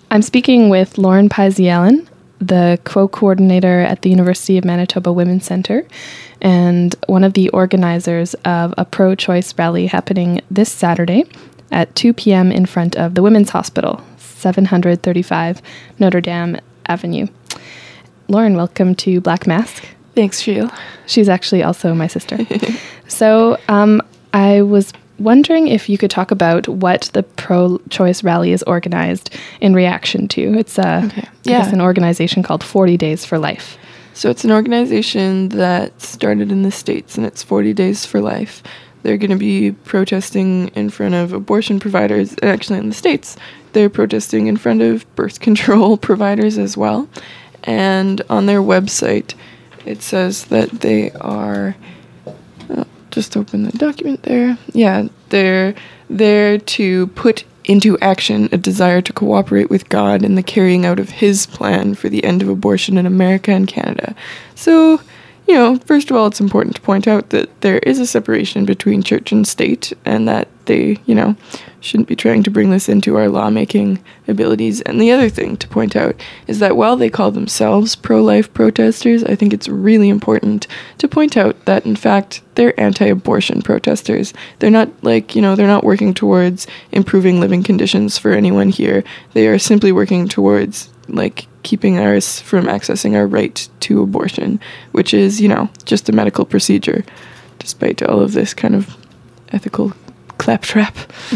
I'm speaking with Lauren Paisialan, the co-coordinator at the University of Manitoba Women's Centre and one of the organizers of a pro-choice rally happening this Saturday at 2 p.m. in front of the Women's Hospital, 735 Notre Dame Avenue. Lauren, welcome to Black Mask. Thanks, Sheila. She's actually also my sister. So I was wondering if you could talk about what the pro-choice rally is organized in reaction to. It's I guess an organization called 40 Days for Life. So it's an organization that started in the States, and it's 40 Days for Life. They're going to be protesting in front of abortion providers. Actually, in the States, they're protesting in front of birth control providers as well. And on their website, it says that they are... just open the document there. Yeah, they're there to put into action a desire to cooperate with God in the carrying out of His plan for the end of abortion in America and Canada. So, first of all, it's important to point out that there is a separation between church and state, and that they, shouldn't be trying to bring this into our lawmaking abilities. And the other thing to point out is that while they call themselves pro-life protesters, I think it's really important to point out that, in fact, they're anti-abortion protesters. They're not they're not working towards improving living conditions for anyone here. They are simply working towards, keeping us from accessing our right to abortion, which is, just a medical procedure, despite all of this kind of ethical claptrap.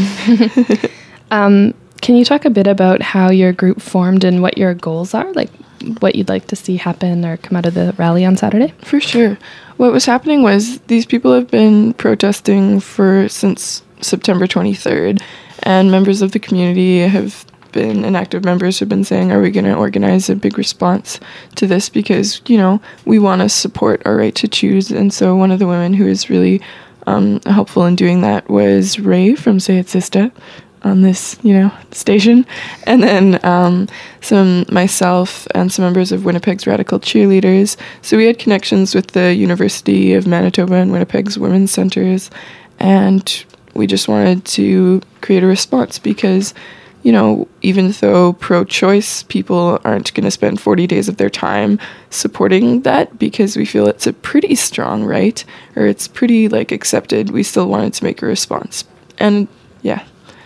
Can you talk a bit about how your group formed and what your goals are, what you'd like to see happen or come out of the rally on Saturday? For sure. What was happening was these people have been protesting since September 23rd, and members of the community and active members have been saying, are we going to organize a big response to this? Because, we want to support our right to choose. And so one of the women who is really helpful in doing that was Ray from Say It Sista on this, station. And then myself and some members of Winnipeg's Radical Cheerleaders. So we had connections with the University of Manitoba and Winnipeg's Women's Centres. And we just wanted to create a response because, even though pro-choice people aren't going to spend 40 days of their time supporting that because we feel it's a pretty strong right, or it's pretty, accepted, we still wanted to make a response. And, yeah.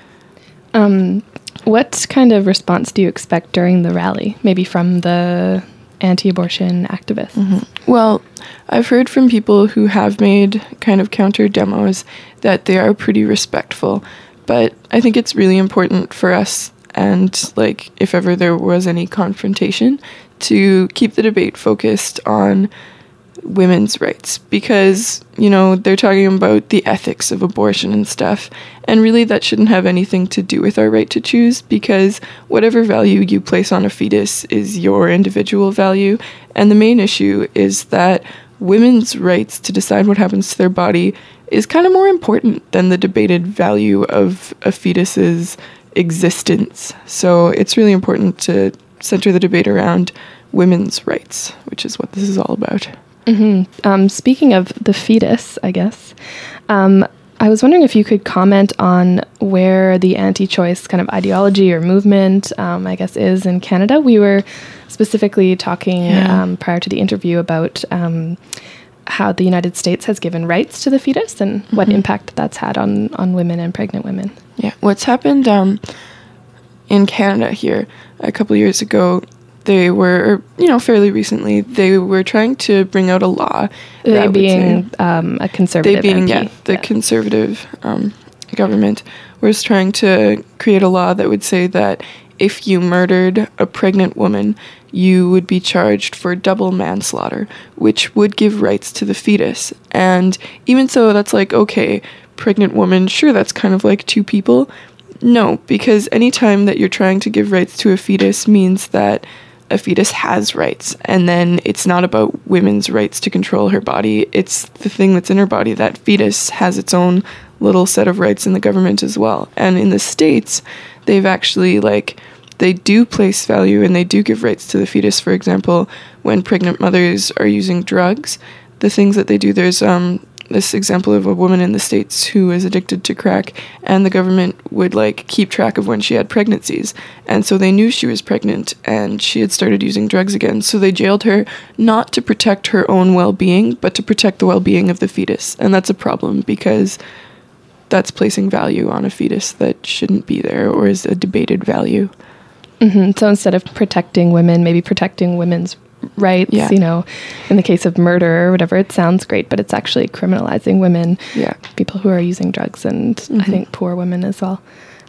What kind of response do you expect during the rally, maybe from the anti-abortion activists? Mm-hmm. Well, I've heard from people who have made kind of counter demos that they are pretty respectful. But I think it's really important for us, and if ever there was any confrontation, to keep the debate focused on women's rights, because, they're talking about the ethics of abortion and stuff, and really that shouldn't have anything to do with our right to choose, because whatever value you place on a fetus is your individual value, and the main issue is that women's rights to decide what happens to their body is kind of more important than the debated value of a fetus's existence. So it's really important to center the debate around women's rights, which is what this is all about. Mm-hmm. Speaking of the fetus, I guess, I was wondering if you could comment on where the anti-choice kind of ideology or movement, I guess, is in Canada. We were specifically talking prior to the interview about how the United States has given rights to the fetus and what impact that's had on women and pregnant women. Yeah, what's happened in Canada here a couple of years ago, they were, fairly recently, they were trying to bring out a law. They being a conservative MP. The conservative government was trying to create a law that would say that if you murdered a pregnant woman, you would be charged for double manslaughter, which would give rights to the fetus. And even so, that's okay, pregnant woman, sure, that's kind of like two people. No, because any time that you're trying to give rights to a fetus means that a fetus has rights, and then it's not about women's rights to control her body, it's the thing that's in her body. That fetus has its own little set of rights in the government as well. And in the States, they've actually, they do place value and they do give rights to the fetus. For example, when pregnant mothers are using drugs, the things that they do, there's this example of a woman in the States who is addicted to crack, and the government would like keep track of when she had pregnancies. And so they knew she was pregnant and she had started using drugs again. So they jailed her not to protect her own well-being, but to protect the well-being of the fetus. And that's a problem because that's placing value on a fetus that shouldn't be there or is a debated value. So instead of protecting women, maybe protecting women's rights, Yeah. you know, in the case of murder or whatever, it sounds great, but it's actually criminalizing women, Yeah. people who are using drugs, and I think poor women as well.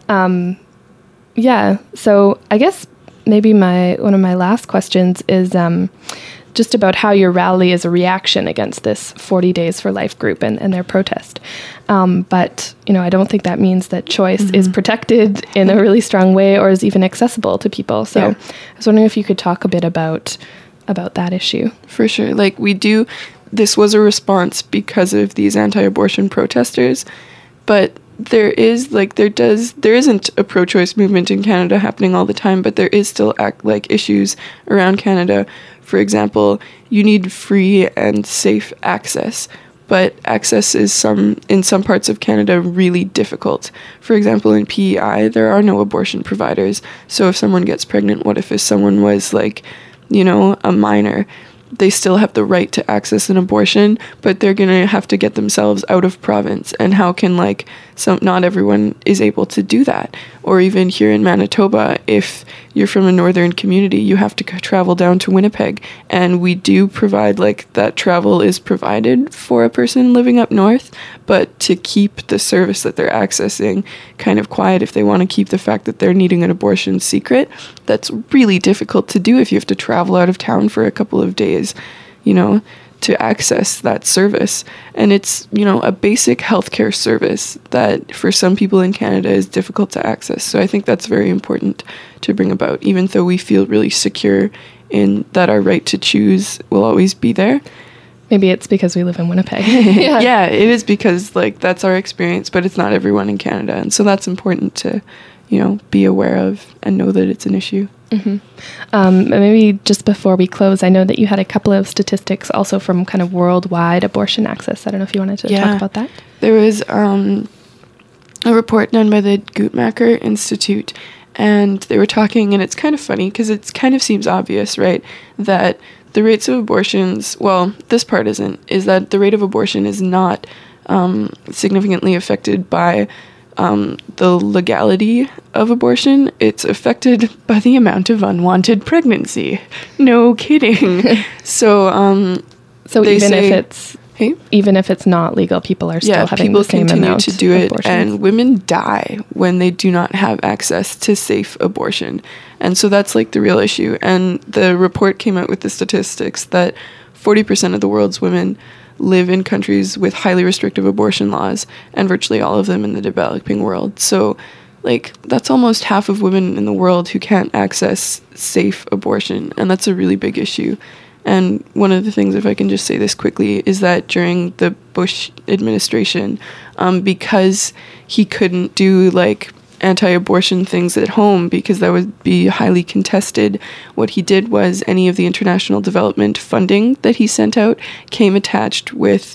Yeah, so I guess maybe one of my last questions is just about how your rally is a reaction against this 40 Days for Life group and their protest. But, you know, I don't think that means that choice is protected in a really strong way or is even accessible to people. So Yeah. I was wondering if you could talk a bit about that issue. For sure. Like this was a response because of these anti-abortion protesters, but there isn't a pro-choice movement in Canada happening all the time, but there is still issues around Canada. For example, you need free and safe access, but access is in some parts of Canada really difficult. For example, in PEI, there are no abortion providers. So if someone gets pregnant, what if someone was like, you know, a minor? They still have the right to access an abortion, but they're going to have to get themselves out of province. And how can, not everyone is able to do that. Or even here in Manitoba, if you're from a northern community, you have to travel down to Winnipeg. And we do provide, that travel is provided for a person living up north, but to keep the service that they're accessing kind of quiet, if they want to keep the fact that they're needing an abortion secret, that's really difficult to do if you have to travel out of town for a couple of days, you know, to access that service. And it's, you know, a basic healthcare service that for some people in Canada is difficult to access. So I think that's very important to bring about, even though we feel really secure in that our right to choose will always be there. Maybe it's because we live in Winnipeg. Yeah, it is because that's our experience, but it's not everyone in Canada. And so that's important to, you know, be aware of and know that it's an issue. Maybe just before we close, I know that you had a couple of statistics also from kind of worldwide abortion access. I don't know if you wanted to talk about that. There was a report done by the Guttmacher Institute, and they were talking, and it's kind of funny because it kind of seems obvious, right, that the rates of abortions, well, this part isn't, is that the rate of abortion is not significantly affected by the legality of abortion. It's affected by the amount of unwanted pregnancy. No kidding. So even if it's not legal, people are still having the same amount to do of it, abortions. and women die when they do not have access to safe abortion. And so that's the real issue. And the report came out with the statistics that 40% of the world's women live in countries with highly restrictive abortion laws, and virtually all of them in the developing world. So, that's almost half of women in the world who can't access safe abortion, and that's a really big issue. And one of the things, if I can just say this quickly, is that during the Bush administration, because he couldn't do, anti-abortion things at home because that would be highly contested, what he did was any of the international development funding that he sent out came attached with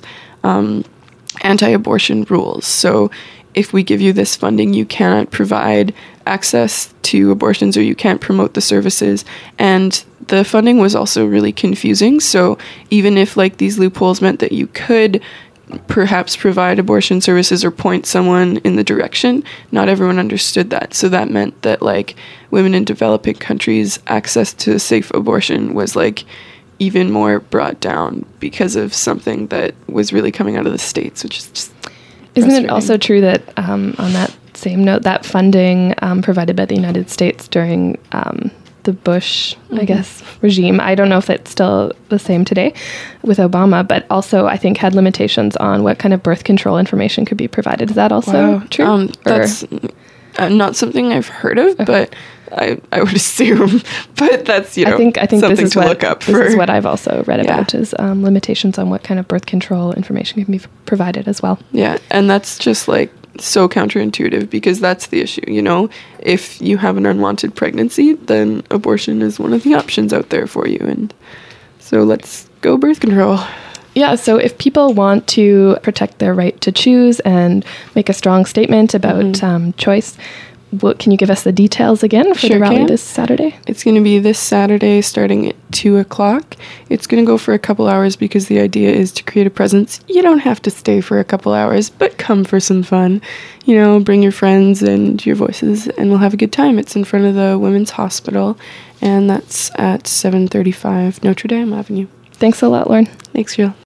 anti-abortion rules. So if we give you this funding, you cannot provide access to abortions or you can't promote the services. And the funding was also really confusing. So even if these loopholes meant that you could perhaps provide abortion services or point someone in the direction, not everyone understood that. So that meant that women in developing countries' access to safe abortion was even more brought down because of something that was really coming out of the States, which is just Isn't it also true that on that same note, that funding provided by the United States during the Bush, I guess, regime, I don't know if it's still the same today with Obama, but also I think had limitations on what kind of birth control information could be provided. Is that also true? That's not something I've heard of, but I would assume. But that's, I think something this is to look up for. This is what I've also read about, is limitations on what kind of birth control information can be provided as well. Yeah, and that's just so counterintuitive because that's the issue, if you have an unwanted pregnancy, then abortion is one of the options out there for you. And so let's go birth control. Yeah, so if people want to protect their right to choose and make a strong statement about choice, can you give us the details again for the rally this Saturday? It's going to be this Saturday starting at 2 o'clock. It's going to go for a couple hours because the idea is to create a presence. You don't have to stay for a couple hours, but come for some fun. You know, bring your friends and your voices, and we'll have a good time. It's in front of the Women's Hospital, and that's at 735 Notre Dame Avenue. Thanks a lot, Lauren. Thanks, Jill.